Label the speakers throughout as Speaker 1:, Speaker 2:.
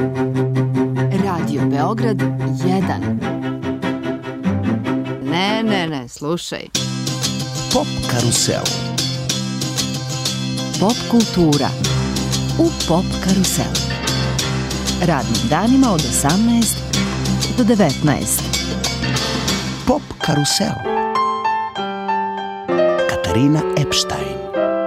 Speaker 1: Radio Beograd 1. Ne, slušaj.
Speaker 2: Pop karusel.
Speaker 1: Pop kultura u Pop karuselu. Radnim danima od 18 do 19.
Speaker 2: Pop karusel. Katarina Epstein.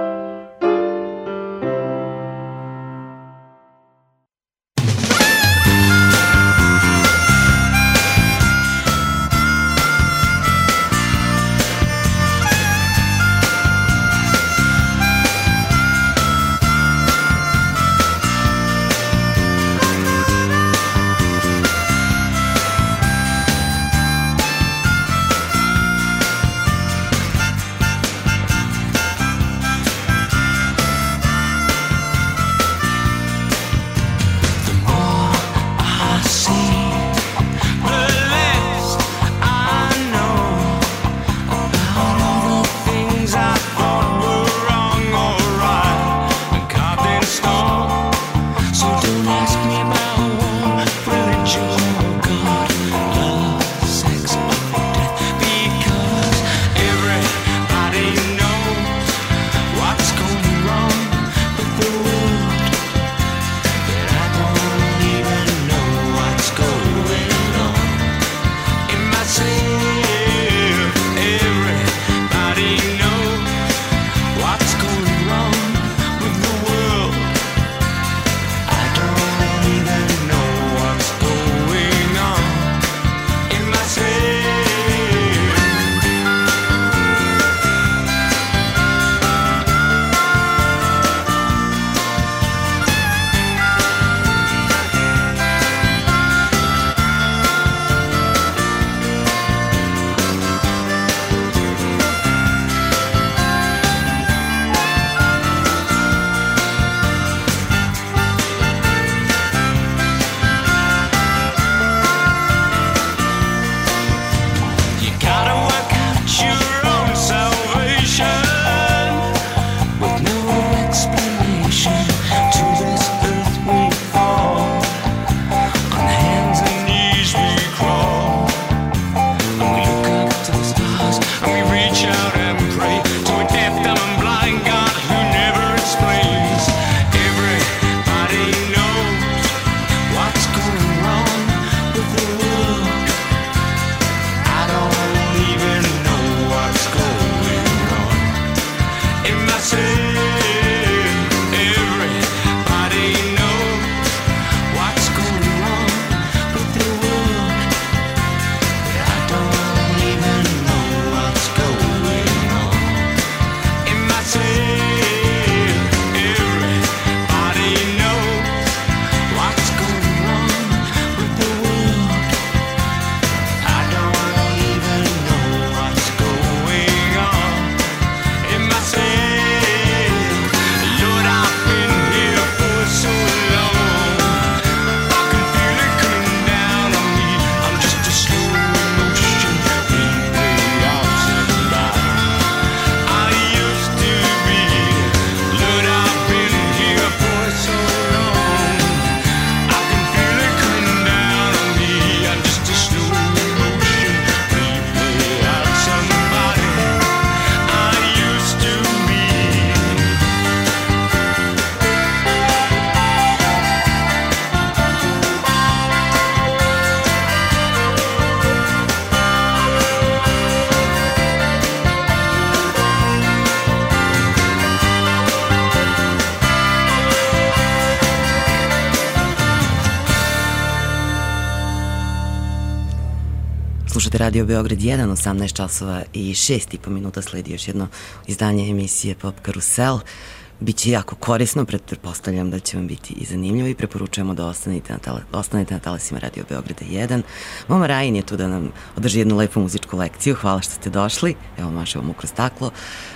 Speaker 3: Slušate Radio Beograd 1, 18 časova i 6,5 minuta, sledi još jedno izdanje emisije Pop Karusel. Biće jako korisno, pretpostavljam da će vam biti i zanimljivo i preporučujemo da ostanete na talasima Radio Beograda 1. Mama Rajin je tu da nam održi jednu lepu muzičku lekciju, hvala što ste došli, evo mašemo mu kroz staklo.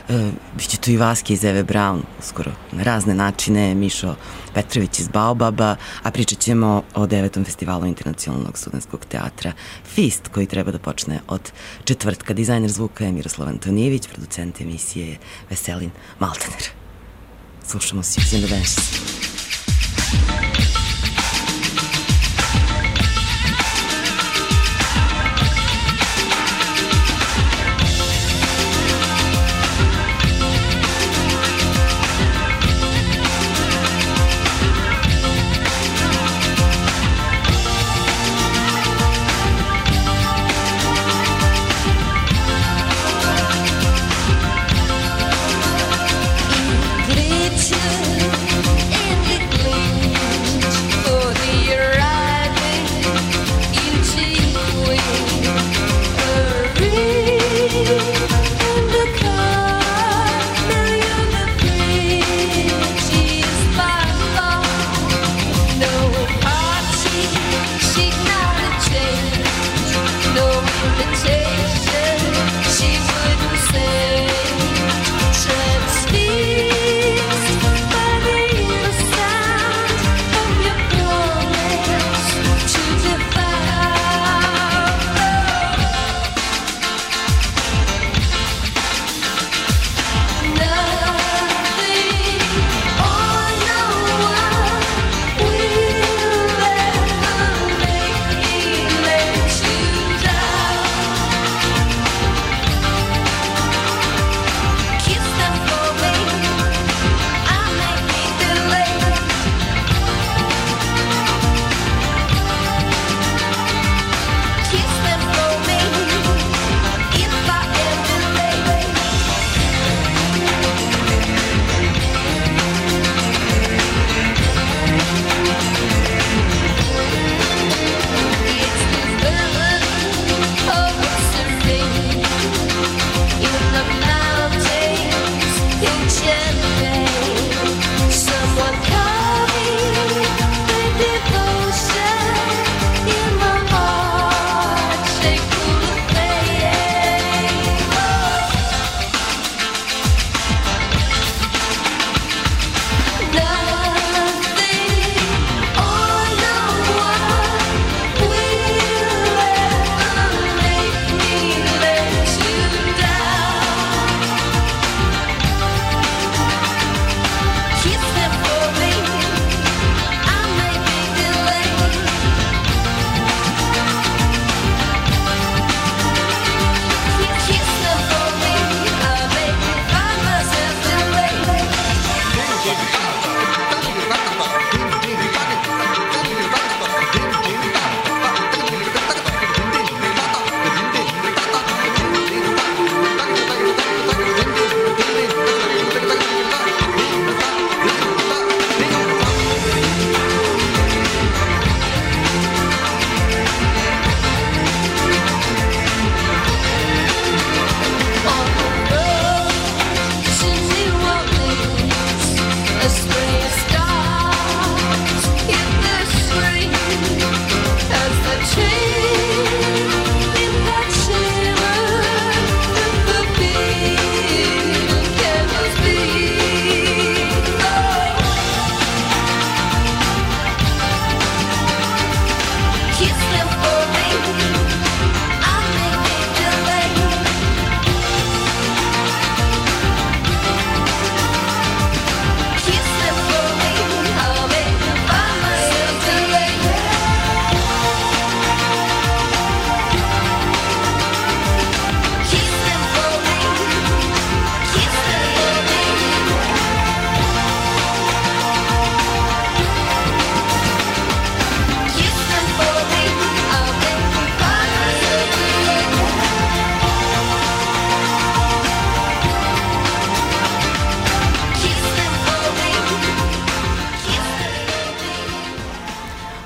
Speaker 3: Biće tu i Vaske iz Eve Brown, uskoro na razne načine, Mišo Petrović iz Baobaba, a pričat ćemo o 9. festivalu Internacionalnog studentskog teatra FIST, koji treba da počne od četvrtka. Dizajner zvuka je Miroslav Antonijević, producent emisije je Veselin Maltener. Slušamo se, see you in the dance.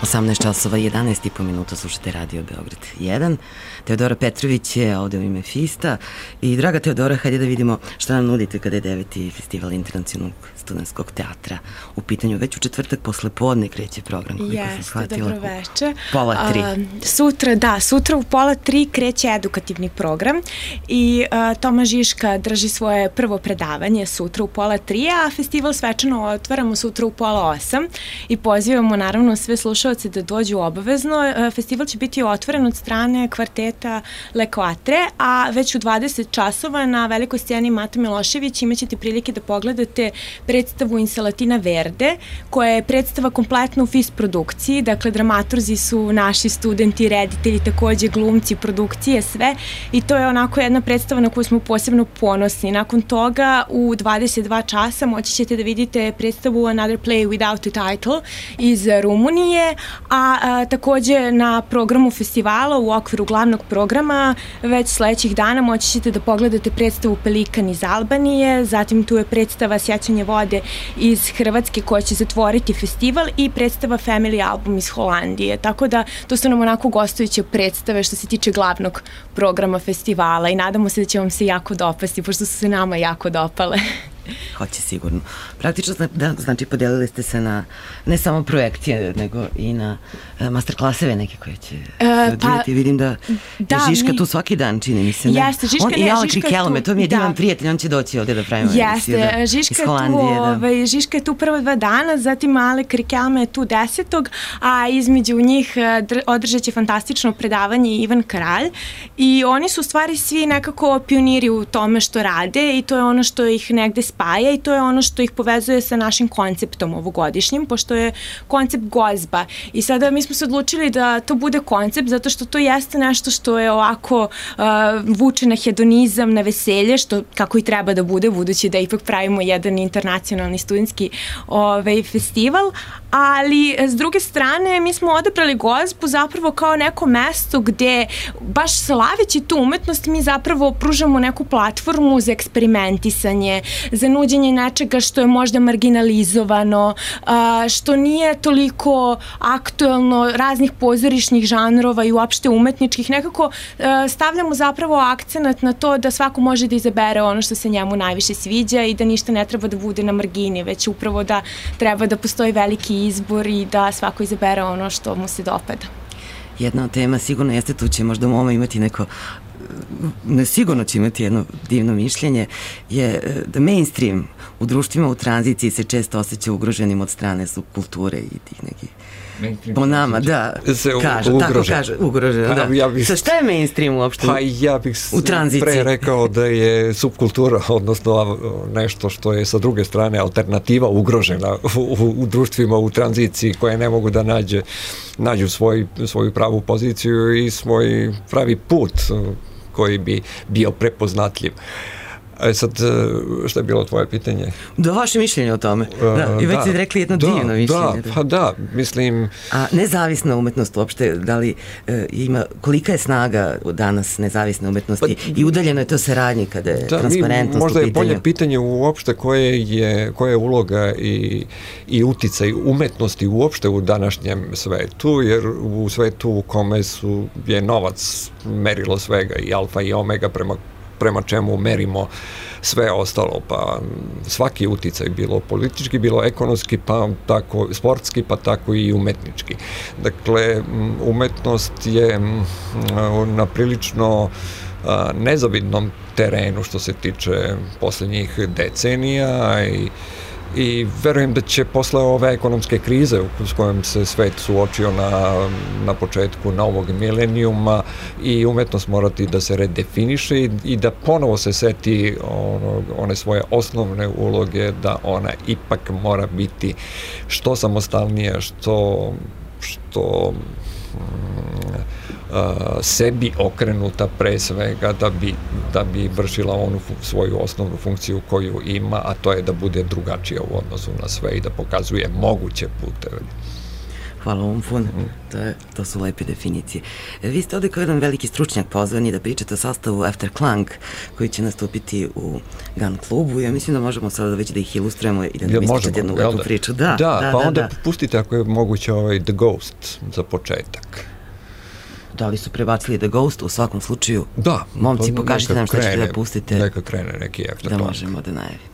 Speaker 3: 18 časova i 11,5 minuta slušate Radio Beograd 1. Teodora Petrović je ovde u ime Fista. I draga Teodora, hajde da vidimo šta nam nudite kada je 9. festival Internacionalnog studentskog teatra u pitanju. Već u četvrtak posle podne kreće program, koliko sam shvatila.
Speaker 4: Dobro veče.
Speaker 3: Pola 3.
Speaker 4: Sutra u pola 3 kreće edukativni program i Toma Žiška drži svoje prvo predavanje sutra u pola 3, a festival svečano otvaramo sutra u pola 8 i pozivamo naravno sve slušalce da dođu obavezno. Festival će biti otvoren od strane kvarteta Le Quatre, a već u 20 časova na velikoj sceni Mata Milošević imaćete prilike da pogledate predstavu Insalatina Verde, koja je predstava kompletno u FIS produkciji, dakle dramaturzi su naši studenti, reditelji, takođe glumci, produkcije, sve, i to je onako jedna predstava na koju smo posebno ponosni. Nakon toga u 22 časa moći ćete da vidite predstavu Another Play Without a Title iz Rumunije, a takođe na programu festivala u okviru glavnog programa već sledećih dana moći ćete da pogledate predstavu Pelikan iz Albanije, zatim tu je predstava Sjećanje vode iz Hrvatske koja će zatvoriti festival i predstava Family Album iz Holandije, tako da to su nam onako gostujuće predstave što se tiče glavnog programa festivala i nadamo se da će vam se jako dopasti, pošto su se nama jako dopale.
Speaker 3: Hoće sigurno. Praktično, znači, podelili ste se na ne samo projekcije, nego i na masterklaseve neke koje će odvijeti. Vidim da je Žiška tu svaki dan, čini mi se.
Speaker 4: Jeste, Žiška
Speaker 3: i Alek Rikelme, to mi je divan prijatelj, on će doći ovde da pravimo emisiju iz Holandije.
Speaker 4: Žiška je tu prva 2 dana, zatim Alek Rikelme je tu 10. a između njih održat će fantastično predavanje Ivan Kralj i oni su u stvari svi nekako pioniri u tome što rade i to je ono što ih negde spaja i to je ono što ih povezuje sa našim konceptom ovogodišnjim, pošto je koncept gozba. I sada mi smo se odlučili da to bude koncept zato što to jeste nešto što je ovako vuče na hedonizam, na veselje, što kako i treba da bude, budući da ipak pravimo jedan internacionalni studentski festival, ali s druge strane mi smo odabrali gozbu zapravo kao neko mesto gde baš slaveći tu umetnost mi zapravo pružamo neku platformu za eksperimentisanje, za nuđenje nečega što je možda marginalizovano, što nije toliko aktuelno, raznih pozorišnih žanrova i uopšte umetničkih. Nekako stavljamo zapravo akcenat na to da svako može da izabere ono što se njemu najviše sviđa i da ništa ne treba da bude na margini, već upravo da treba da postoji veliki izbor i da svako izabere ono što mu se dopada.
Speaker 3: Jedna od tema sigurno jeste, tu će možda Moma imati neko, sigurno će imati jedno divno mišljenje, je da mainstream u društvima u tranziciji se često osjeća ugroženim od strane subkulture i tih nekih po nama, da, kažu, tako kažu, ugroženo, da. Šta je mainstream uopšte
Speaker 5: ja bih
Speaker 3: u tranziciji?
Speaker 5: Pre rekao da je subkultura, odnosno nešto što je sa druge strane alternativa ugrožena u društvima u tranziciji koje ne mogu da nađu svoju pravu poziciju i svoj pravi put koji bi bio prepoznatljiv. Sad, šta je bilo tvoje pitanje?
Speaker 3: Da, vaše mišljenje o tome. I već ste rekli jedno divno mišljenje.
Speaker 5: Mislim...
Speaker 3: A nezavisna umetnost uopšte, da li ima, kolika je snaga danas nezavisne umetnosti i udaljeno je to saradnje kada je transparentnost u pitanju?
Speaker 5: Možda je bolje pitanje uopšte koja je uloga i uticaj umetnosti uopšte u današnjem svetu, jer u svetu u kome je novac merilo svega i alfa i omega prema čemu merimo sve ostalo, pa svaki uticaj, bilo politički, bilo ekonomski, pa tako sportski, pa tako i umetnički. Dakle, umetnost je na prilično nezavidnom terenu što se tiče poslednjih decenija i verujem da će posle ove ekonomske krize s kojom se svet suočio na početku novog milenijuma i umetnost morati da se redefiniše i da ponovo se seti one svoje osnovne uloge, da ona ipak mora biti što samostalnija, što sebi okrenuta pre svega da bi vršila onu svoju osnovnu funkciju koju ima, a to je da bude drugačija u odnosu na sve i da pokazuje moguće puteve.
Speaker 3: Hvala Umfun, to su lepe definicije. Vi ste ovde kao jedan veliki stručnjak pozvani da pričate o sastavu Afterklang koji će nastupiti u Gun klubu. Ja mislim da možemo sada već da ih ilustrujemo i da nam ističete jednu lepu priču.
Speaker 5: Da, pa onda pustite ako je moguće The Ghost za početak.
Speaker 3: Da li su prebacili The Ghost? U svakom slučaju,
Speaker 5: da,
Speaker 3: momci, pokažite nam šta ćete da pustite.
Speaker 5: Neka krene neki Afterklang.
Speaker 3: Da možemo da najavimo.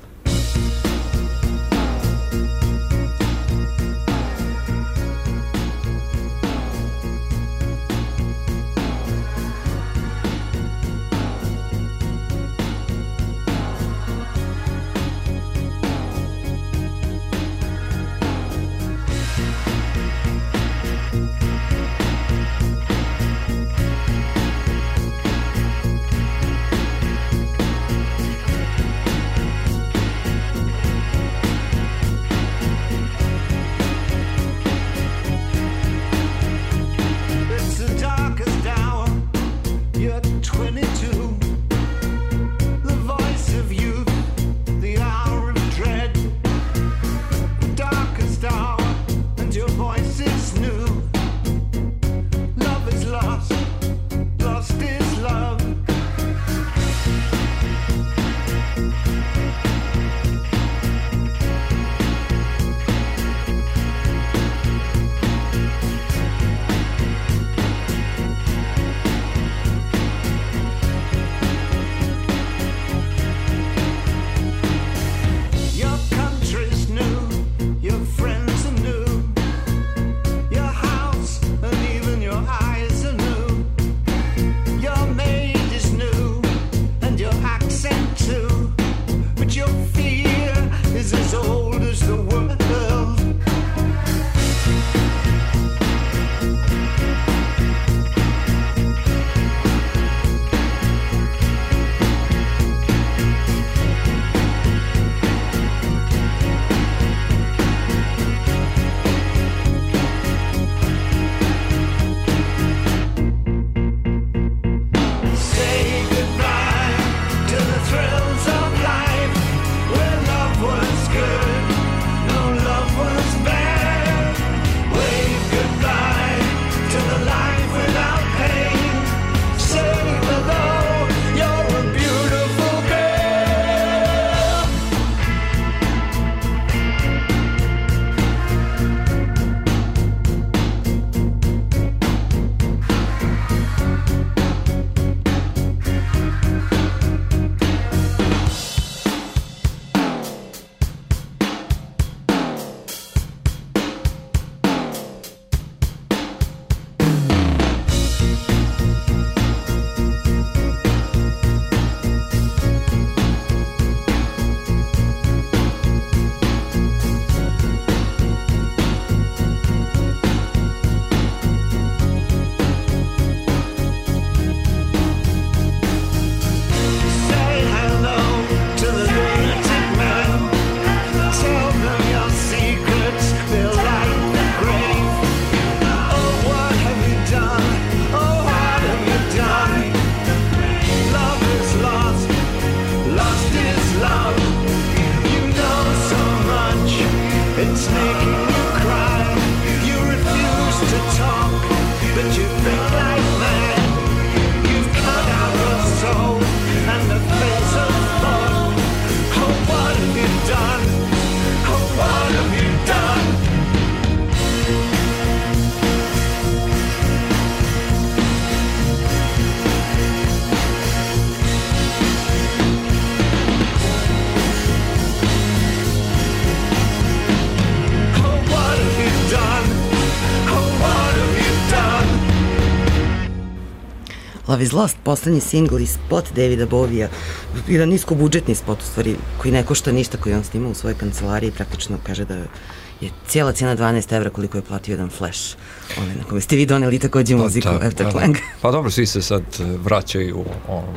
Speaker 3: Love is Lost, poslednji singl i spot Davida Bovija, jedan niskobudžetni spot u stvari, koji ne košta ništa, koji on snima u svojoj kancelariji, praktično kaže da je cijela cijena 12 evra koliko je platio jedan Flash, na kome ste vi doneli takođe muziku Afterklang.
Speaker 5: Pa dobro, svi se sad vraćaju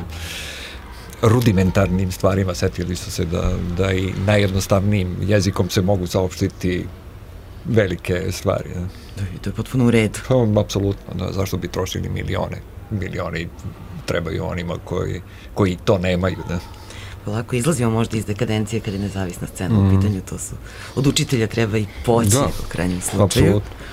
Speaker 5: rudimentarnim stvarima, setili su se da i najjednostavnijim jezikom se mogu saopštiti velike stvari.
Speaker 3: Da, i to je potpuno u redu.
Speaker 5: Pa, apsolutno, da, zašto bi trošili milioni trebaju onima koji to nemaju, da.
Speaker 3: Polako izlazimo možda iz dekadencije kad je nezavisna scena u pitanju, to su, od učitelja treba i poći u krajnjem slučaju.
Speaker 5: Apsolutno.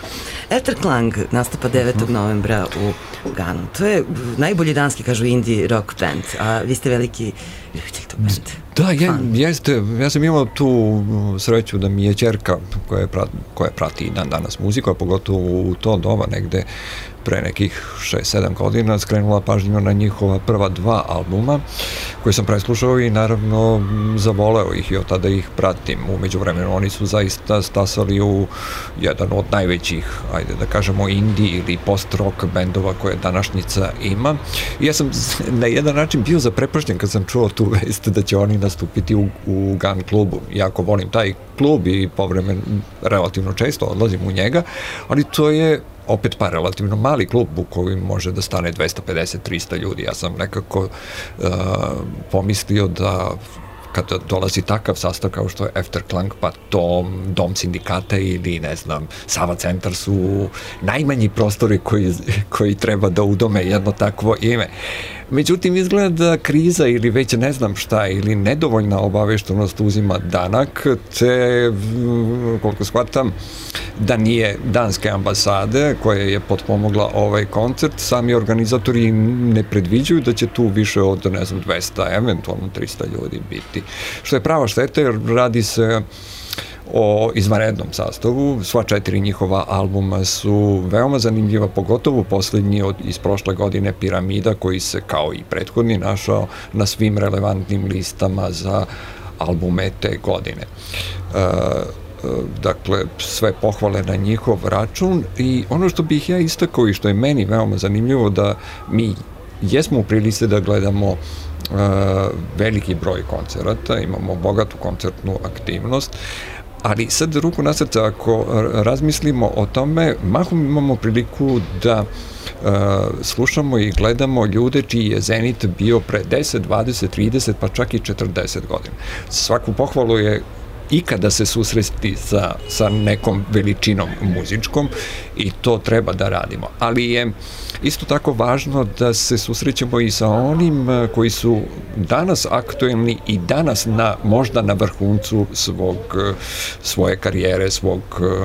Speaker 3: Efterklang nastupa 9. novembra u Ganu. To je najbolji danski, kažu, indie rock band, a vi ste veliki ljubitelj tog band.
Speaker 5: Da, jeste. Ja sam imao tu sreću da mi je ćerka koja prati dan danas muziku, a pogotovo u to doba negde pre nekih 6-7 godina skrenula pažnju na njihova prva 2 albuma koje sam preslušao i naravno zavoleo ih i od tada ih pratim. Umeđu vremenu oni su zaista stasali u jedan od najvećih, ajde da kažemo, indie ili post-rock bendova koje današnjica ima. I ja sam na jedan način bio zaprepašten kad sam čuo tu vest da će oni nastupiti u Gun klubu. Jako volim taj klub i povremeno relativno često odlazim u njega, ali to je opet pa relativno mali klub u koji može da stane 250-300 ljudi. Ja sam nekako pomislio da kada dolazi takav sastav kao što je Efterklang, pa to Dom sindikata ili, ne znam, Sava centar su najmanji prostori koji treba da udome jedno takvo ime. Međutim, izgleda kriza ili već ne znam šta ili nedovoljna obaveštenost uzima danak, te, koliko shvatam, da nije danske ambasade koja je potpomogla ovaj koncert, sami organizatori ne predviđaju da će tu više od, ne znam, 200, eventualno 300 ljudi biti. Što je prava šteta, jer radi se o izvanrednom sastavu. Sva 4 njihova albuma su veoma zanimljiva, pogotovo poslednji iz prošle godine, Piramida, koji se kao i prethodni našao na svim relevantnim listama za albume te godine. Dakle, sve pohvale na njihov račun i ono što bih ja istakao i što je meni veoma zanimljivo, da mi jesmo u prilici da gledamo veliki broj koncerata, imamo bogatu koncertnu aktivnost, ali sad ruku na srce, ako razmislimo o tome, mahom imamo priliku da slušamo i gledamo ljude čiji je zenit bio pre 10, 20, 30, pa čak i 40 godina. Svaku pohvalu je ikada se susresti sa nekom veličinom muzičkom i to treba da radimo. Ali je isto tako važno da se susrećemo i sa onim koji su danas aktuelni i danas možda na vrhuncu svoje karijere, svog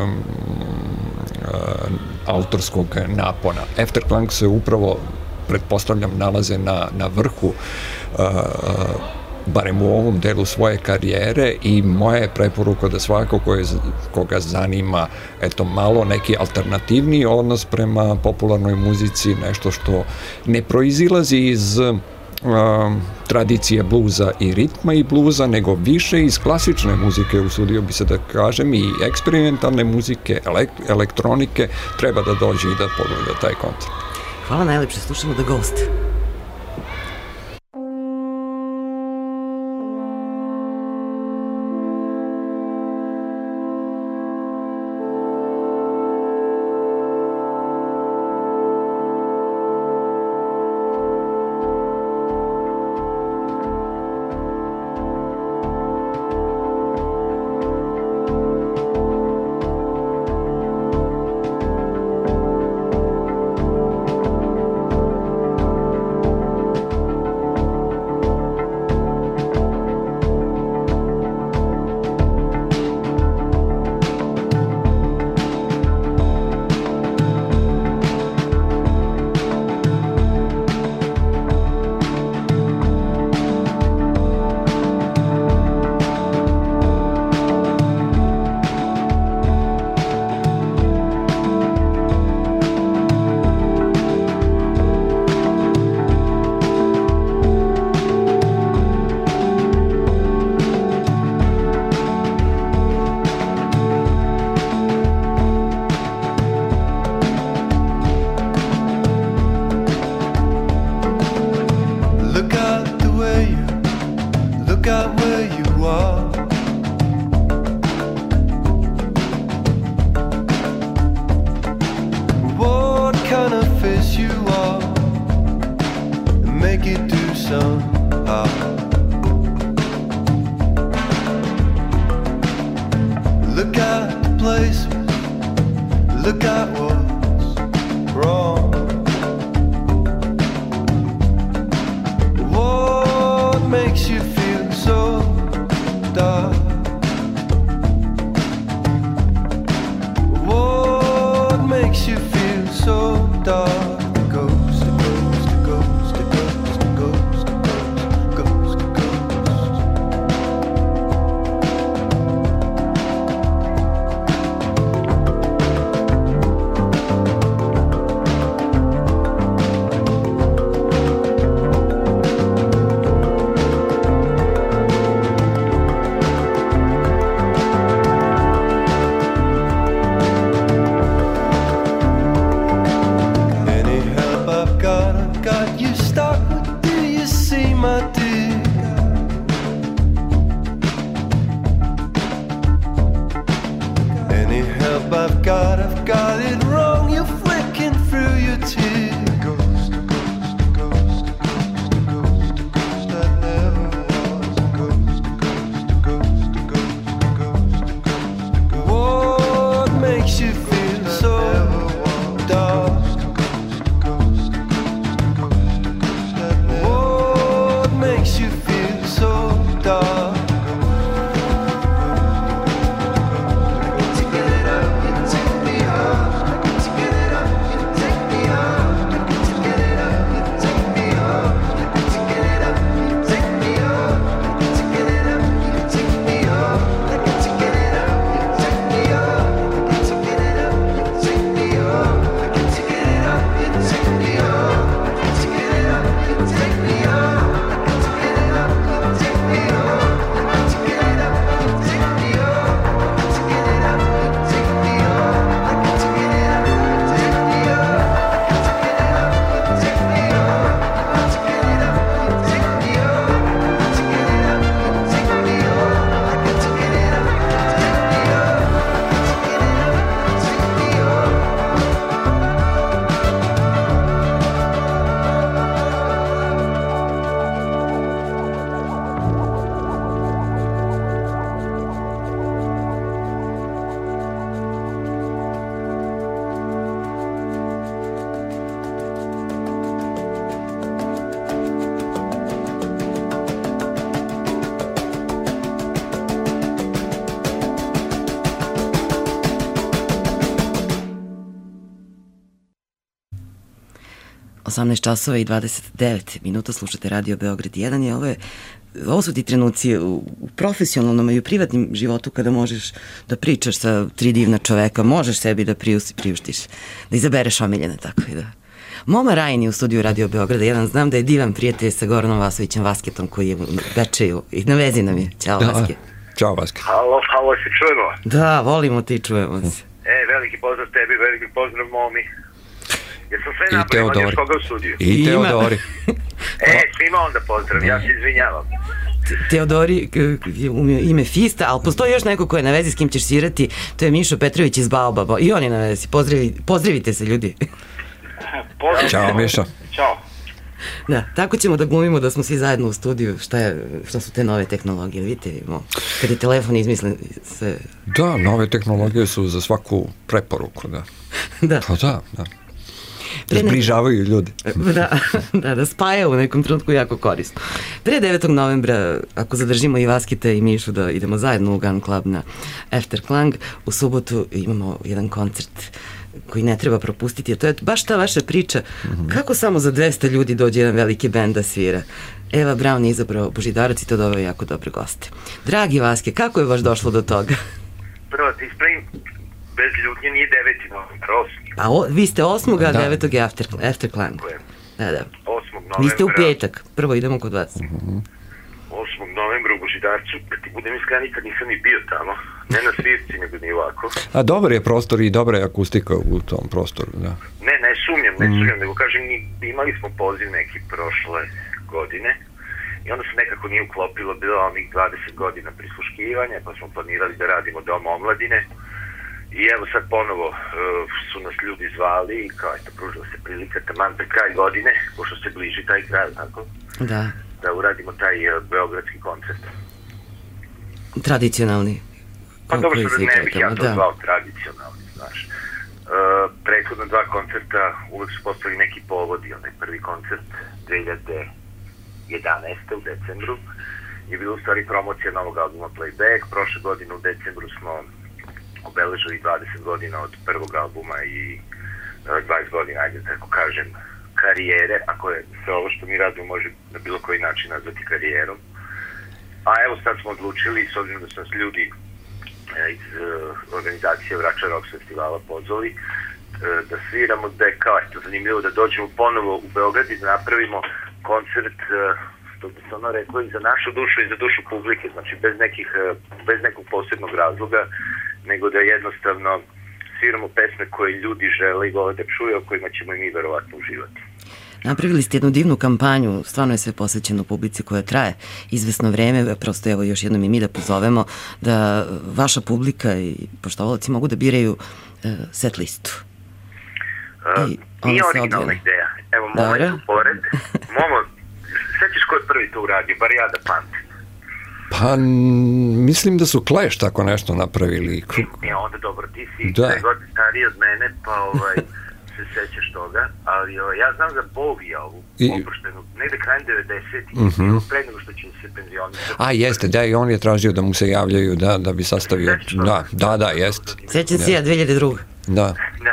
Speaker 5: autorskog napona. Efterklang se upravo, pretpostavljam, nalaze na vrhu barem u ovom delu svoje karijere i moja je preporuka da svako koga zanima malo neki alternativni odnos prema popularnoj muzici, nešto što ne proizilazi iz tradicije bluza i ritma i bluza, nego više iz klasične muzike, usudio bi se da kažem, i eksperimentalne muzike, elektronike, treba da dođe i da pogleda taj koncert.
Speaker 3: Hvala najlepše, slušamo The Ghost.
Speaker 6: dark. The ghost, the ghost, the ghost, the ghost, the ghost, the ghost, the ghost, the ghost. I've got it wrong, you're flicking through your tears. The ghost, the ghost, the ghost, the ghost, the ghost, the ghost that never was. The ghost, the ghost, the ghost, the ghost, the ghost, the ghost, the ghost. What makes you feel so dark? What makes you feel so dark?
Speaker 3: časova i 29 minuta, slušate Radio Beograd 1 i ovo su ti trenuci u profesionalnom i u privatnim životu kada možeš da pričaš sa 3 divna čoveka, možeš sebi da priuštiš, da izabereš omiljene, tako i da. Moma Rajin je u studiju Radio Beograda 1, znam da je divan prijatelj sa Goranom Vasovićem Vasketom koji je u Bečeju i na vezi nam je. Ćao, Vaske.
Speaker 5: Ćao, Vaske.
Speaker 7: Halo, se čujemo?
Speaker 3: Da, volimo ti, čujemo se.
Speaker 7: Veliki pozdrav tebi, veliki pozdrav momi. Jesam sve napravio, ima još koga u studiju?
Speaker 5: I Teodori.
Speaker 7: Svima onda pozdrav, ja se izvinjavam.
Speaker 3: Teodori je ime Fista, ali postoji još neko ko je na vezi s kim ćeš svirati, to je Mišo Petrović iz Baobaba i on je na vezi. Pozdravite se, ljudi.
Speaker 5: Ćao, Mišo.
Speaker 7: Ćao.
Speaker 3: Da, tako ćemo da glumimo da smo svi zajedno u studiju, šta su te nove tehnologije, vidite, kad je telefon izmislen sve...
Speaker 5: Da, nove tehnologije su za svaku preporuku, da.
Speaker 3: Da.
Speaker 5: Pa da. Da zbližavaju ljudi.
Speaker 3: Da spajaju u nekom trenutku jako korisno. Pre 9. novembra, ako zadržimo i Vaskita i Mišu da idemo zajedno u Gun Club na Afterklang, u subotu imamo jedan koncert koji ne treba propustiti, a to je baš ta vaša priča kako samo za 200 ljudi dođe jedan veliki bend da svira. Eva Braun je izabrao Božidarac i to doveo jako dobre goste. Dragi Vaske, kako je baš došlo do toga?
Speaker 7: Prvo ti ispravim, bez ljutnje nije 9. novembra, 8.
Speaker 3: A vi ste 8. a 9. je Afterklang. Da. 8. novembra. Vi ste u petak, prvo idemo kod vas.
Speaker 7: 8. novembra u Božidarcu, da ti budem iskren, nikad nisam ni bio tamo, ne na svirci, nego ni ovako.
Speaker 5: A dobar je prostor i dobra je akustika u tom prostoru, da.
Speaker 7: Ne sumnjam, nego kažem, imali smo poziv neki prošle godine i onda se nekako nije uklopilo, bilo onih 20 godina prisluškivanja, pa smo planirali da radimo Dom omladine i evo sad ponovo su nas ljudi zvali i kao eto, pružila se prilika taman pred kraj godine, pošto se bliži taj kraj, tako? Da uradimo taj beogradski koncert.
Speaker 3: Tradicionalni.
Speaker 7: Pa dobro što ne bih ja to zvao tradicionalni, znaš. Prethodna 2 koncerta uvek su postali neki povodi, onaj prvi koncert 2011. u decembru je bila u stvari promocija novog albuma Playback, prošle godine u decembru smo obeležili 20 godina od prvog albuma i 20 godina, ajde tako kažem, karijere, ako je sve ovo što mi radimo može na bilo koji način nazvati karijerom. A evo sad smo odlučili, s obzirom da su nas ljudi iz organizacije Vračar Rock festivala pozvali da sviramo, da je kao eto zanimljivo da dođemo ponovo u Beograd i da napravimo koncert, što bi se ono reklo, i za našu dušu i za dušu publike, znači bez nekog posebnog razloga, nego da jednostavno sviramo pesme koje ljudi žele i vole da čuju, o kojima ćemo i mi verovatno uživati.
Speaker 3: Napravili ste jednu divnu kampanju, stvarno je sve posvećeno publici koja traje izvesno vreme, prosto evo još jednom i mi da pozovemo da vaša publika i poštovalaci mogu da biraju set listu.
Speaker 7: Nije originalna ideja. Evo, Momo je tu pored. Momo, sećaš ko je prvi to uradio, bar ja da pamtim.
Speaker 5: Pa, mislim da su Clash tako nešto napravili.
Speaker 7: Onda dobro, ti si 2 godine stariji od mene, pa se sećaš toga, ali ja znam za Bovija ovu oproštenu, negde krajem 90-ih, pre nego što će se penzionisati.
Speaker 5: A, jeste, da, i on je tražio da mu se javljaju da bi sastavio. Da, jeste.
Speaker 3: Sećam se ja, 2002.
Speaker 5: Da.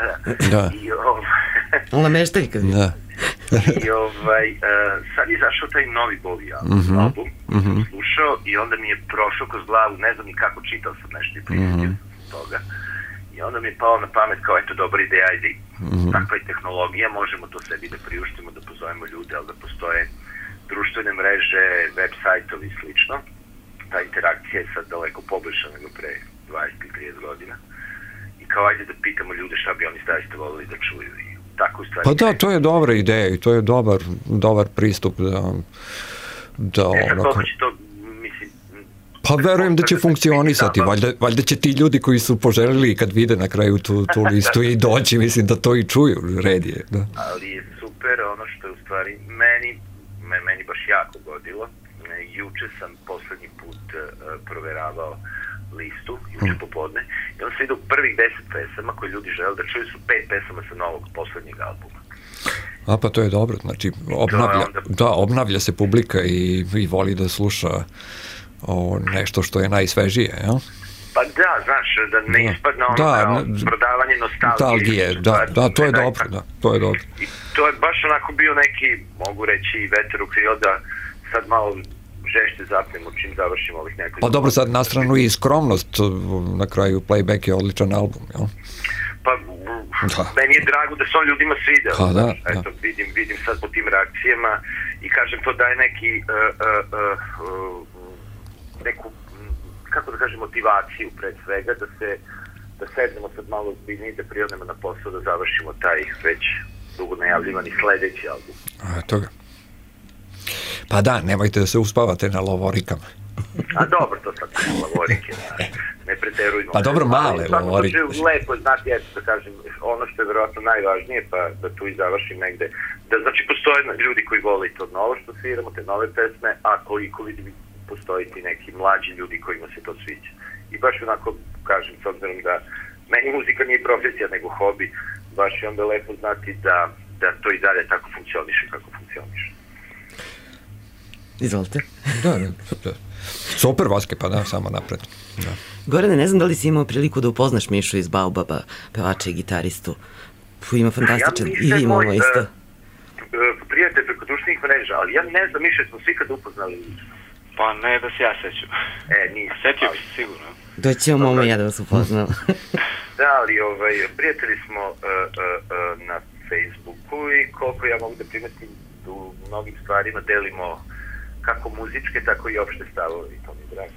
Speaker 3: Ona meštaljka.
Speaker 5: Da.
Speaker 7: I sad je izašao taj novi Bovi album, slušao i onda mi je prošao kroz glavu, ne znam ni kako, čitao sam nešto i prijetio toga. I onda mi je palo na pamet kao, eto, dobra ideja, ajde, takva je tehnologija, možemo to sebi da priuštimo, da pozovemo ljude, ali da postoje društvene mreže, web sajtovi i slično. Ta interakcija je sad daleko poboljšana nego pre 20-30 godina. I kao, ajde da pitamo ljude šta bi oni zaista volili da čuju. I tako u stvari...
Speaker 5: Pa da, to je dobra ideja i to je dobar pristup da
Speaker 7: koliko će to, mislim...
Speaker 5: Pa verujem da će funkcionisati, valjda će ti ljudi koji su poželili kad vide na kraju tu listu i doći, mislim da to i čuju, red je. Da.
Speaker 7: Ali je super ono što je u stvari meni baš jako godilo. Juče sam poslednji put proveravao listu, juče popodne, i onda sam vidio prvih 10 pesama koje ljudi žele da čuju su 5 pesama sa novog poslednjeg albuma.
Speaker 5: A pa to je dobro, znači obnavlja se publika i voli da sluša nešto što je najsvežije, jel?
Speaker 7: Pa da, znaš, da ne ispadne prodavanje nostalgije.
Speaker 5: Da, to je dobro, to je dobro.
Speaker 7: I to je baš onako bio neki, mogu reći, veter u krilo da sad malo žešće zapnemo čim završimo ovih nekoliko...
Speaker 5: Pa dobro, sad na stranu i skromnost, na kraju Playback je odličan album, jel?
Speaker 7: Pa, meni je drago da se on ljudima svideo.
Speaker 5: Pa da.
Speaker 7: Eto, vidim sad po tim reakcijama i kažem, to daje neku, kako da kažem, motivaciju pred svega, da sednemo sad malo ozbiljnije, da prijavnemo na posao, da završimo taj već dugo najavljivani sledeći album.
Speaker 5: Eto ga. Pa da, nemojte da se uspavate na lovorikama.
Speaker 7: A dobro, to sad su lovorike, ne preterujemo.
Speaker 5: Pa dobro, male lovorike.
Speaker 7: Lepo je znati, da kažem, ono što je verovatno najvažnije, pa da tu i završim negde, da znači postoje ljudi koji vole to novo što sviramo, te nove pesme, a koliko vidim postoji ti neki mlađi ljudi kojima se to sviđa. I baš onako, kažem, s obzirom da meni muzika nije profesija, nego hobi, baš je onda lepo znati da to i dalje tako funkcioniše kako funkcioniše.
Speaker 3: Izvolite.
Speaker 5: Da. Super, Vaske, pa da, samo napred. Da.
Speaker 3: Gorane, ne znam da li si imao priliku da upoznaš Mišu iz Baobaba, pevača i gitaristu. Ima fantastičan, i vi imamo isto.
Speaker 7: Prijatelj preko društvenih mreža, ali ja ne znam, Miše, smo svi kad upoznali.
Speaker 8: Pa ne da se ja sećam.
Speaker 7: Nisam.
Speaker 8: Setio bi se sigurno.
Speaker 3: Doćemo Momo i ja da vas upoznam.
Speaker 7: Da, ali prijatelji smo na Facebooku i koliko ja mogu da primetim u mnogim stvarima delimo kako muzičke, tako i opšte stavove i to mi je drago.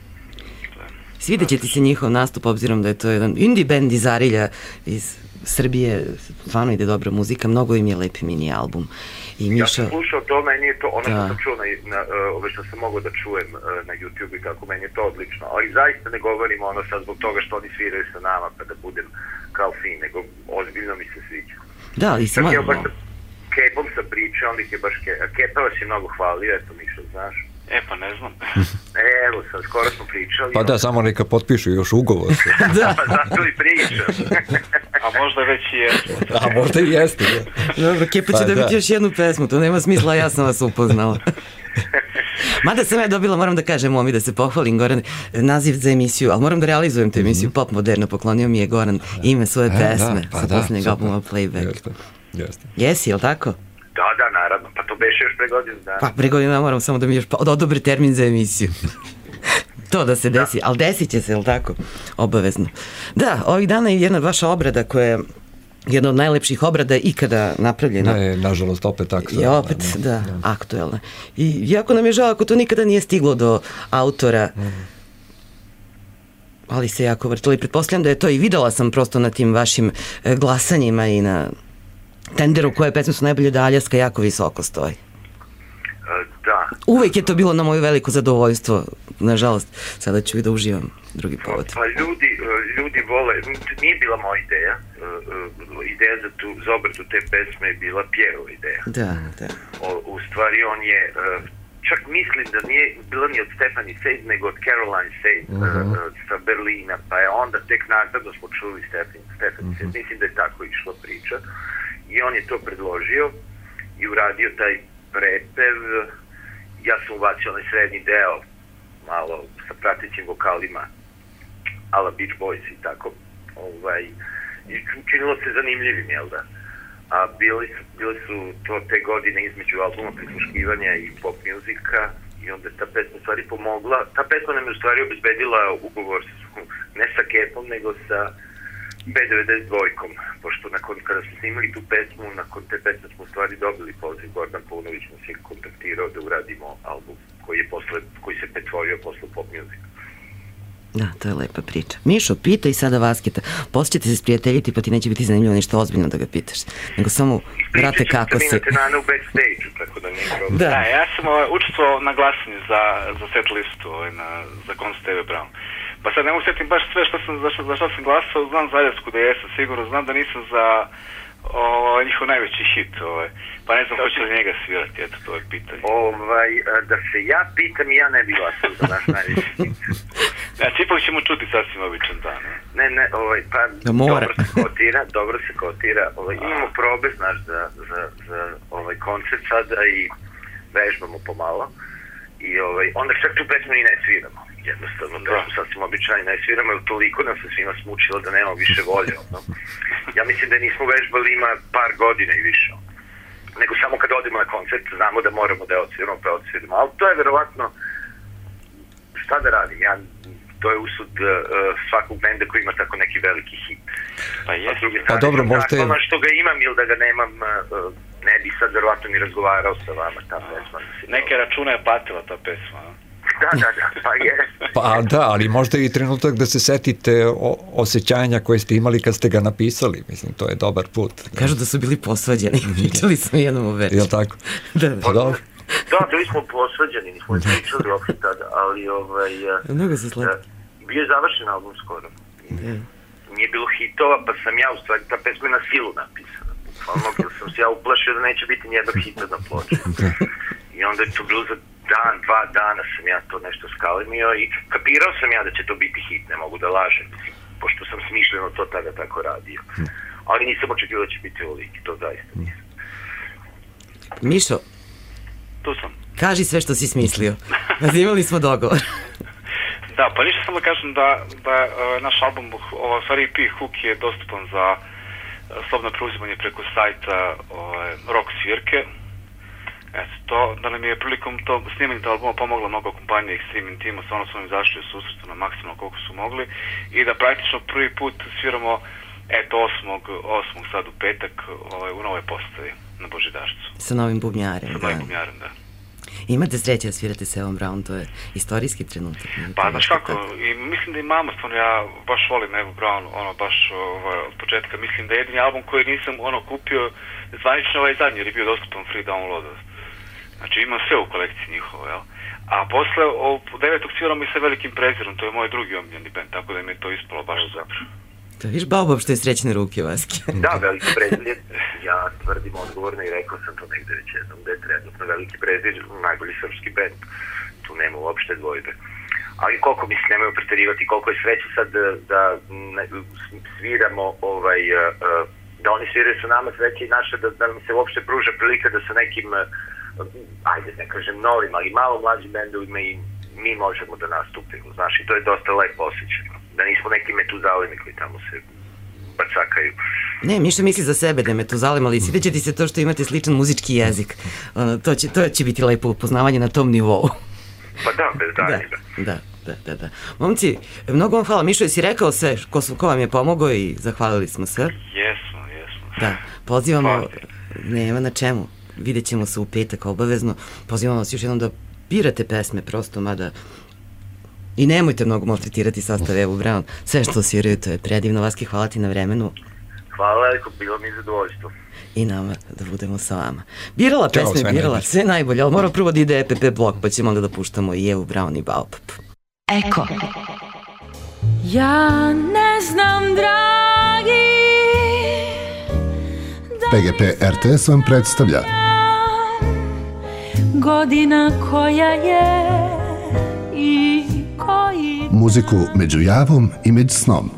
Speaker 3: Svidjet će ti se njihov nastup, obzirom da je to jedan indie band iz Arilja, iz Srbije, stvarno ide dobra muzika, mnogo im je lepi mini album.
Speaker 7: Ja sam slušao to, meni je to, ono što sam čuo, ove što sam mogao da čujem na YouTube i kako, meni je to odlično, ali zaista ne govorim ono sad zbog toga što oni sviraju sa nama pa da budem kao fin, nego ozbiljno mi se sviđa.
Speaker 3: Da, ali se malo...
Speaker 7: Kepom sam pričao, onda ih je baš Kepa vas je mnogo hvalio, eto Mišo, znaš.
Speaker 8: Pa ne znam.
Speaker 7: Evo sad, skoro smo pričali.
Speaker 5: Pa da, samo neka potpišu još ugovor.
Speaker 7: Da, pa zato i pričam.
Speaker 8: A možda već i jeste.
Speaker 5: A možda i jeste, da.
Speaker 3: Dobro, Kepa će dobiti još jednu pesmu, to nema smisla, ja sam vas upoznala. Mada sam ja dobila, moram da kažem, momi da se pohvalim, Goran, naziv za emisiju, ali moram da realizujem tu emisiju Pop Moderno, poklonio mi je Goran ime svoje pesme sa posljednjeg albuma Playback.
Speaker 5: Jeste.
Speaker 3: Jesi, jel tako?
Speaker 7: Da, naravno, pa to beše još pre godinu dana.
Speaker 3: Pa pre godina moram samo da mi još odobri termin za emisiju. To da se desi, ali desit će se, jel tako? Obavezno. Da, ovih dana je jedna vaša obrada koja je jedna od najlepših obrada ikada napravljena.
Speaker 5: Ne, nažalost, opet aktuelna.
Speaker 3: Je opet, da, aktuelna. I jako nam je žao ako to nikada nije stiglo do autora, ali se jako vrtilo i pretpostavljam da je to i videla sam prosto na tim vašim glasanjima i na tenderu koje pesme su najbolje da Aljaska jako visoko stoji.
Speaker 7: Da.
Speaker 3: Uvek je to bilo na moje veliko zadovoljstvo, nažalost, sada ću i da uživam drugi povod.
Speaker 7: Pa ljudi vole, nije bila moja ideja, ideja za obradu te pesme je bila Pierova ideja.
Speaker 3: Da.
Speaker 7: U stvari on je, čak mislim da nije bila ni od Stephanie Said, nego od Caroline Said sa Berlina, pa je onda tek naknadno smo čuli Stephanie Said, mislim da je tako išla priča. I on je to predložio i uradio taj prepev. Ja sam ubacio onaj srednji deo, malo sa pratećim vokalima, ala Beach Boys i tako. I činilo se zanimljivim, jel da? A bili su to te godine između albuma Prisluškivanja i pop muzika i onda je ta pesma stvari pomogla. Ta pesma nam je u stvari obezbedila ugovor ne sa Kepom, nego sa B92-kom, pošto kada smo snimali tu pesmu, nakon te pesme smo u stvari dobili poziv, Gordon Paunović nas je kontaktirao da uradimo album koji se pretvorio posle pop music.
Speaker 3: Da, to je lepa priča. Mišo, pita i sada Vasketa. Posle ćete se sprijateljiti, pa ti neće biti zanimljivo ništa ozbiljno da ga pitaš. Nego samo, brate, kako se...
Speaker 7: Ispričat ću u backstage-u, tako da nije problem.
Speaker 8: Da, ja sam učestvovao na glasanju za set listu, za koncert TV Brown. Pa sad ne mogu sjetim baš sve za što sam glasao, znam za Aljasku da jesam sigurno, znam da nisam za njihov najveći hit, pa ne znam hoće li njega svirati, eto to je pitanje.
Speaker 7: Da se ja pitam, ja ne bi glasao za naš najveći hit.
Speaker 8: Znači, ipak ćemo čuti sasvim običan dan.
Speaker 7: Ne, pa dobro se kotira. Imamo probe, znaš, za koncert sada i vežbamo pomalo. I onda čak tu pesmu i ne sviramo. Jednostavno, pesmu sasvim običajno ne sviramo, jer toliko nam se svima smučilo da nemamo više volje. Ja mislim da nismo vežbali ima par godina i više. Nego samo kad odemo na koncert, znamo da moramo da odsviramo, pa odsviramo. Ali to je verovatno, šta da radim, to je usud svakog benda koji ima tako neki veliki hit.
Speaker 8: Pa jest.
Speaker 5: Pa dobro, možete...
Speaker 7: Što ga imam ili da ga nemam, ne bi sad verovatno ni razgovarao sa vama ta pesma.
Speaker 8: Neke račune je patila ta pesma, a?
Speaker 7: Da, pa je.
Speaker 5: Pa da, ali možda i trenutak da se setite osjećanja koje ste imali kad ste ga napisali. Mislim, to je dobar put.
Speaker 3: Kažu da su bili posvađani. Pričali smo jednom u večer.
Speaker 5: Jel' tako?
Speaker 3: Da.
Speaker 5: Pa dobro.
Speaker 7: Da, bili smo posvađani, nismo pričali uopšte tada, ali
Speaker 3: Mnogo se slepi.
Speaker 7: bio je završen album skoro. Nije bilo hitova, pa sam ja u stvari, ta pesma je na silu napisana. Bukvalno, sam se ja uplašio da neće biti nijednog hita na ploči. I onda je to bilo za dan, 2 dana sam ja to nešto skalimio i kapirao sam ja da će to biti hit, ne mogu da lažem, pošto sam smišljeno to tada tako radio. Ali nisam očekivao da će biti ovoliki, to zaista nisam.
Speaker 3: Mišo,
Speaker 8: Tu sam.
Speaker 3: kaži sve što si smislio. Imali smo dogovor.
Speaker 8: Da, pa ništa samo da kažem da naš album, stvari EP Hook je dostupan za slobodno preuzimanje preko sajta Rock Svirke. Eto, to, da nam je prilikom snimanja tog albuma pomogla mnogo kompanija i streaming tima, stvarno smo im zašli u susretu na maksimalno koliko su mogli i da praktično prvi put sviramo 8. sad u petak u novoj postavi na Božidašcu.
Speaker 3: Sa novim bubnjarem.
Speaker 8: Sa novim bubnjarem, da.
Speaker 3: Imate sreće da svirate sa Evom Brown, to je istorijski trenutak.
Speaker 8: Pa, znaš kako, i mislim da i mama, stvarno, ja baš volim Evu Brown, baš od početka, mislim da je jedini album koji nisam kupio zvanično zadnji, jer je bio dostupan free download. Znači imam sve u kolekciji njihovo, jel? A posle, 9. sviramo i sa Velikim prezirom, to je moj drugi omiljeni band, tako da mi je to ispalo baš dobro.
Speaker 3: To viš Baobab što je srećne ruke, Vaske.
Speaker 7: Da, Veliki prezir, ja tvrdim odgovorno i rekao sam to negde već jednom, da je trenutno Veliki prezir najbolji srpski band, tu nema uopšte dvojbe. Ali koliko mislim, nemaju preterivati, koliko je sreće sad da sviramo, da oni sviraju sa nama, sreće i naše, da nam se uopšte pruža prilika da sa nekim ajde ne kažem novim, ali malo mlađim bendovima i mi možemo da nastupimo, znaš, i to je dosta lepo osjećano. Da nismo neki metuzalimi koji tamo se bacakaju.
Speaker 3: Ne, Miša misli za sebe da je Metuzalim, ali sviđa ti se to što imate sličan muzički jezik. To će biti lepo upoznavanje na tom nivou.
Speaker 7: Pa da, bez daljnjega.
Speaker 3: Da. Momci, mnogo vam hvala. Mišo, jesi rekao sve ko vam je pomogao i zahvalili smo se?
Speaker 8: Jesmo.
Speaker 3: Da, pozivamo, nema na čemu, vidjet ćemo se u petak obavezno, pozivamo vas još jednom da birate pesme prosto, mada i nemojte mnogo maltretirati sastav Evu Brown, sve što sviraju to je predivno. Vaski, hvala ti na vremenu.
Speaker 7: Hvala veliko, bilo mi zadovoljstvo.
Speaker 3: I nama da budemo sa vama. Birala pesme, sve najbolje, ali mora prvo da ide EPP blok, pa ćemo onda da puštamo i Evu Brown i Baopap.
Speaker 1: Eko.
Speaker 9: Ja ne znam, dragi,
Speaker 10: PGP RTS vam predstavlja
Speaker 9: godina koja je i koji
Speaker 10: muziku među javom i među snom.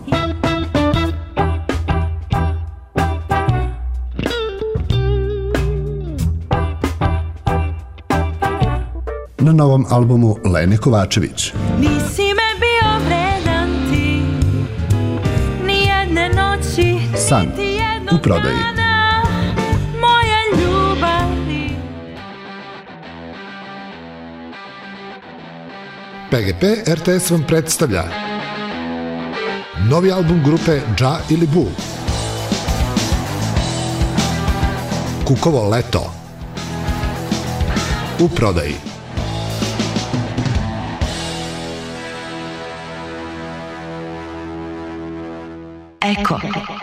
Speaker 10: Na novom albumu Lene Kovačević.
Speaker 9: Nisi me bio vredan ti, ni jedne noći,
Speaker 10: San u prodaji.
Speaker 9: Moje ljubavi.
Speaker 10: PGP RTS vam predstavlja novi album grupe Dža ili Bu. Kukovo leto. U prodaji.
Speaker 1: Eko.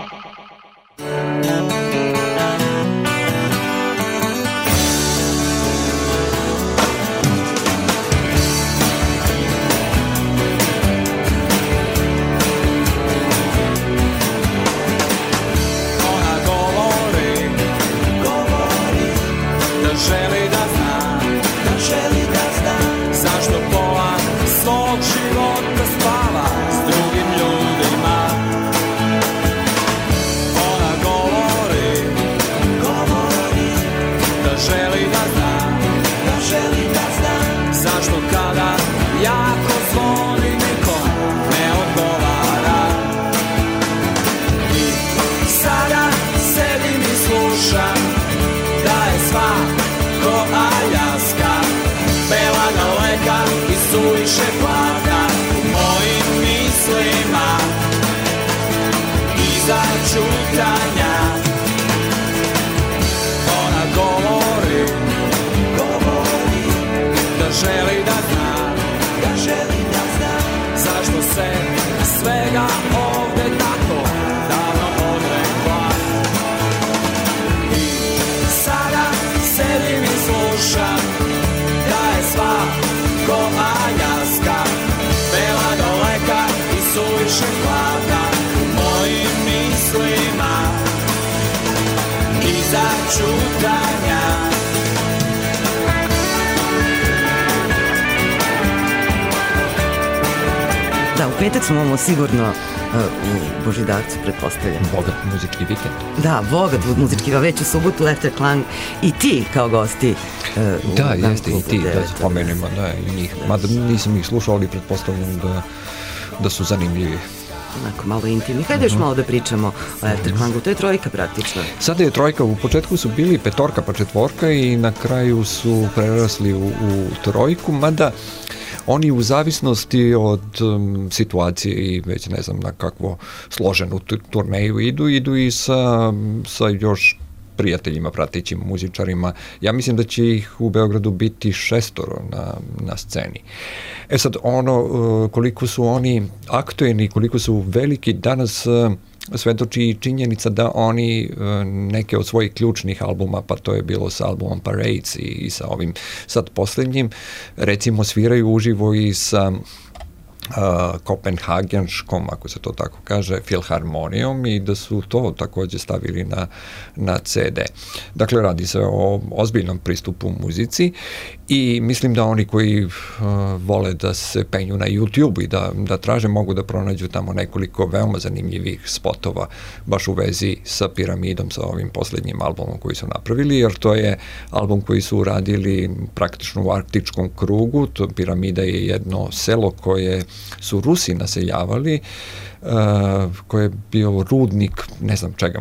Speaker 1: Da, u petak smo imamo sigurno u Božidarcu, pretpostavljam.
Speaker 5: Bogat muzički vikend.
Speaker 3: Da, bogat muzički, a već u subotu Efterklang i ti kao gosti.
Speaker 5: Da, jeste i ti, da spomenemo, da, i njih. Mada nisam ih slušao, ali pretpostavljam da su zanimljivi.
Speaker 3: Onako malo intimni. Hajde još malo da pričamo o Efterklangu, to je trojka praktično.
Speaker 5: Sada je trojka, u početku su bili petorka pa četvorka i na kraju su prerasli u trojku, mada oni u zavisnosti od situacije i već ne znam na kakvo složenu turneju idu i sa još prijateljima, pratećim muzičarima. Ja mislim da će ih u Beogradu biti 6 na sceni. E sad, koliko su oni aktuelni, koliko su veliki, danas svedoči i činjenica da oni neke od svojih ključnih albuma, pa to je bilo sa albumom Parades i sa ovim sad posljednjim, recimo sviraju uživo i sa kopenhagenskom, ako se to tako kaže, filharmonijom i da su to takođe stavili na CD. Dakle, radi se o ozbiljnom pristupu muzici i mislim da oni koji vole da se penju na YouTube i da traže, mogu da pronađu tamo nekoliko veoma zanimljivih spotova baš u vezi sa Piramidom, sa ovim poslednjim albumom koji su napravili, jer to je album koji su uradili praktično u arktičkom krugu. Piramida je jedno selo koje su Rusi naseljavali, koji je bio rudnik, ne znam čega,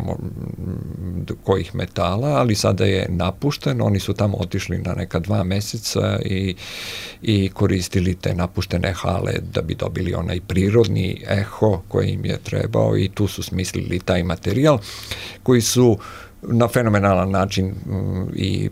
Speaker 5: kojih metala, ali sada je napušten. Oni su tamo otišli na neka 2 meseca i koristili te napuštene hale da bi dobili onaj prirodni eho koji im je trebao i tu su smislili taj materijal koji su na fenomenalan način i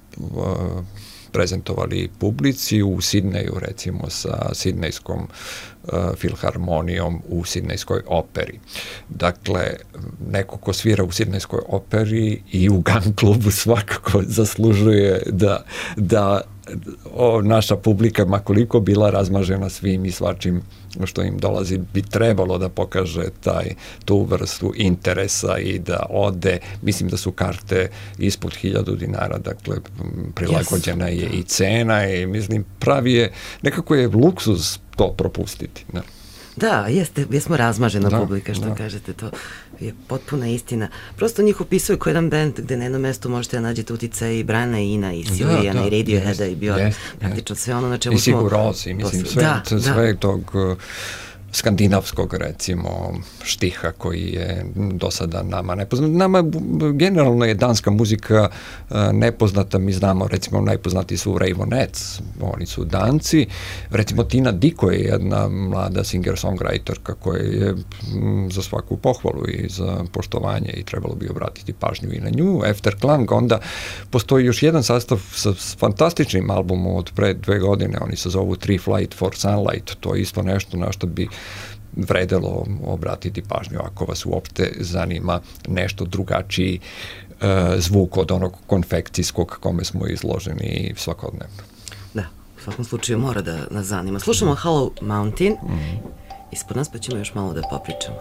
Speaker 5: prezentovali publici u Sidneju, recimo sa Sidnejskom filharmonijom u Sidnejskoj operi. Dakle, neko ko svira u Sidnejskoj operi i u Gun klubu svakako zaslužuje da naša publika, makoliko bila razmažena svim i svačim što im dolazi, bi trebalo da pokaže tu vrstu interesa i da ode. Mislim da su karte ispod 1000 dinara, dakle prilagođena je i cena i mislim pravi je, nekako je luksuz to propustiti. Ne?
Speaker 3: Da, jesmo razmažena publika, što kažete, to je potpuna istina. Prosto njih opisuju kao jedan band gde na jednom mestu možete da nađete uticaj i Briana Ina i Silijana i Radioheada i Bjork, praktično sve ono na čemu smo...
Speaker 5: I Sigur Rós, mislim, sve tog skandinavskog, recimo, štiha koji je do sada nama nepoznat. Nama generalno je danska muzika nepoznata, mi znamo, recimo, najpoznati su Raveonettes, oni su Danci, recimo Tina Diko je jedna mlada singer-songwriterka koja je za svaku pohvalu i za poštovanje i trebalo bi obratiti pažnju i na nju. Efterklang, onda postoji još jedan sastav sa fantastičnim albumom od pre 2 godine, oni se zovu Three Flight for Sunlight, to je isto nešto na što bi vredelo obratiti pažnju ako vas uopšte zanima nešto drugačiji zvuk od onog konfekcijskog kome smo izloženi svakodnevno.
Speaker 3: Da, u svakom slučaju mora da nas zanima. Slušamo Hollow Mountain ispod nas, pa ćemo još malo da popričamo.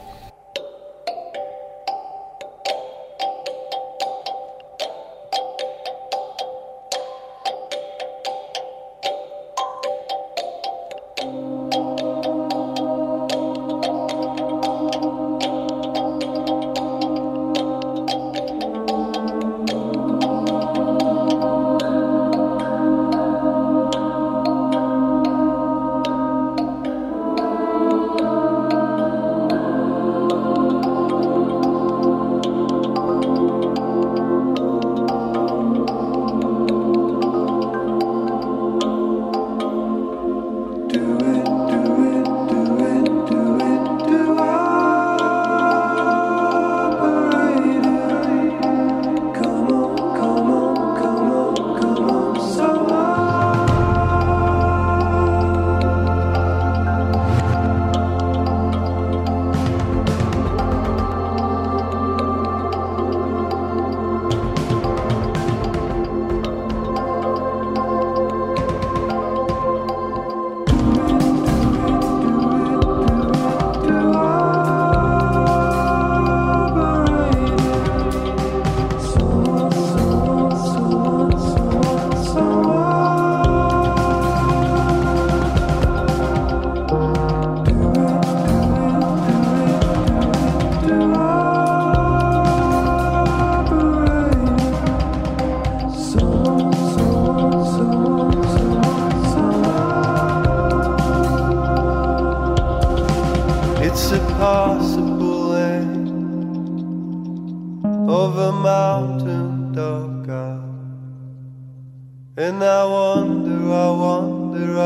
Speaker 6: And I wonder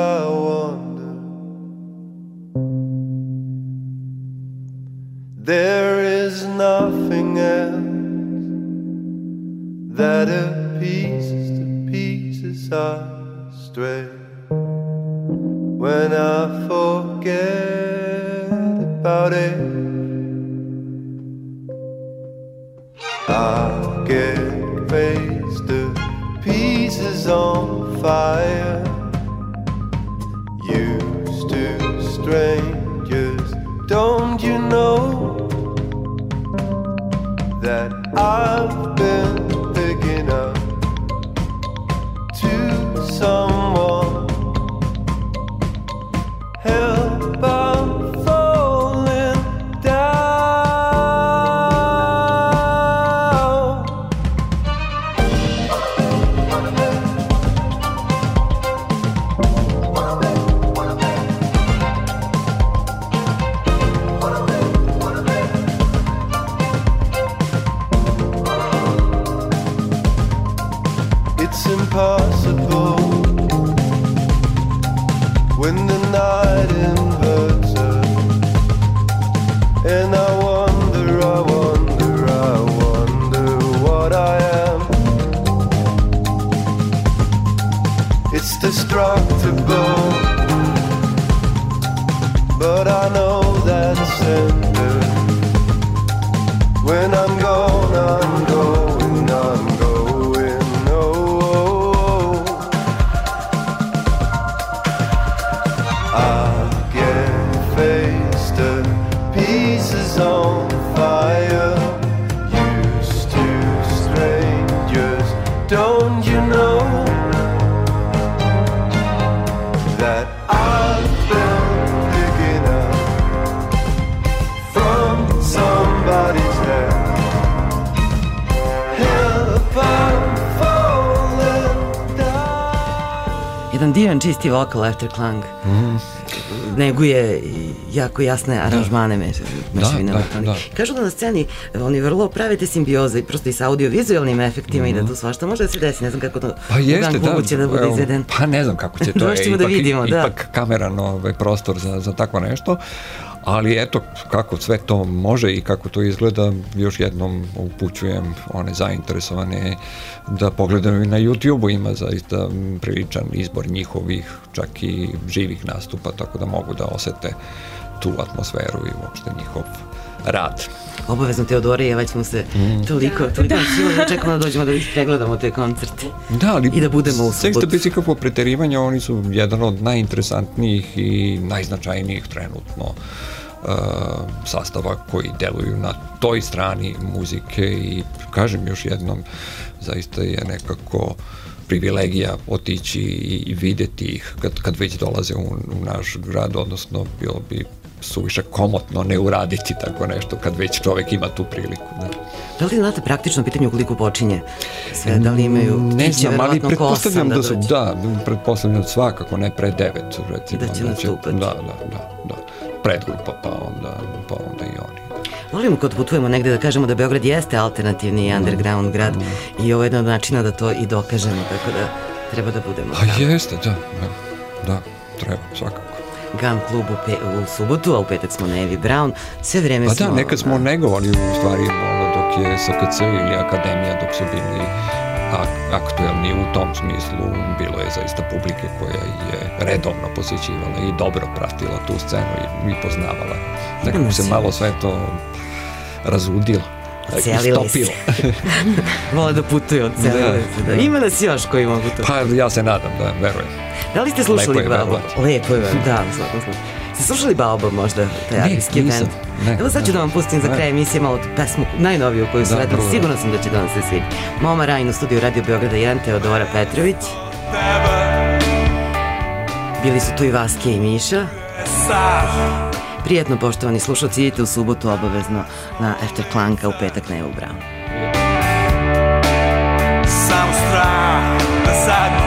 Speaker 6: there is nothing else that appeases to pieces I stray when I forget about it. I get raised to pieces on fire. Used to impossible when the night inverts us. And I wonder what I am. It's destructible, but I know that center. When I'm gone, I'm going, oh, oh, oh. I get faced, pieces on fire. Used to strangers, don't you know that I've been picking up from somebody's head? Help, I'm falling down.
Speaker 3: Jedan divan čisti vokal Afterklang. Neguje jako jasne aranžmane mešavine elektronike. Kažu da na sceni oni vrlo prave te simbioze i prosto i sa audio-vizualnim efektima i da tu svašta može da se desi. Ne znam kako to u Gangklubu će da bude izveden.
Speaker 5: Pa ne znam kako će, to je ipak kameran prostor za tako nešto. Ali eto, kako sve to može i kako to izgleda, još jednom upućujem one zainteresovane da pogledaju i na YouTube-u, ima zaista priličan izbor njihovih, čak i živih nastupa, tako da mogu da osete tu atmosferu i uopšte njihov rad.
Speaker 3: Obavezno Teodorije, već smo se toliko silno čekamo da dođemo da ih pregledamo te koncerte i da budemo u subotu.
Speaker 5: Zaista bez ikakvog preterivanja, oni su jedan od najinteresantnijih i najznačajnijih trenutno sastava koji deluju na toj strani muzike i kažem još jednom, zaista je nekako privilegija otići i videti ih kad već dolaze u naš grad, odnosno bilo bi suviše komotno ne uraditi tako nešto kad već čovek ima tu priliku.
Speaker 3: Da li znate praktično pitanje koliko počinje sve, da li imaju
Speaker 5: ne znam, ali pretpostavljam da su, pretpostavljam svakako ne pre 9 recimo.
Speaker 3: Da će nastupati.
Speaker 5: Da. Predgrupa, pa onda i oni.
Speaker 3: Volimo kad putujemo negde da kažemo da Beograd jeste alternativni i underground grad i ovo je jedan od načina da to i dokažemo, tako da treba da budemo tamo.
Speaker 5: Jeste, da, treba, svakako.
Speaker 3: Gangklub u subotu, a u petak smo na Evi Brown, sve vreme smo...
Speaker 5: Pa da, nekad smo negovali u stvari dok je SKC ili Akademija, dok su bili aktuelni u tom smislu, bilo je zaista publike koja je redovno posjećivala i dobro pratila tu scenu i poznavala. Nekako se malo sve to razudilo.
Speaker 3: Ocelili se. Vole da putuju, ocelili se. Ima nas još koji mogu to.
Speaker 5: Pa ja se nadam, da, verujem.
Speaker 3: Da li ste slušali Baobab? Lepo je, da, ste slušali Baobab možda, taj armijski band? Evo sad ću da vam pustim za kraj emisije malo pesmu najnoviju koju su redali, sigurno sam da će da vam se svidi. Moma Rajn u studiju Radio Beograda 1, Teodora Petrović. Bili su tu i Vaske i Miša. Prijetno, poštovani slušalci, idite u subotu obavezno na Afterklanka, u petak na Evu Brown.
Speaker 11: Samo strah da sad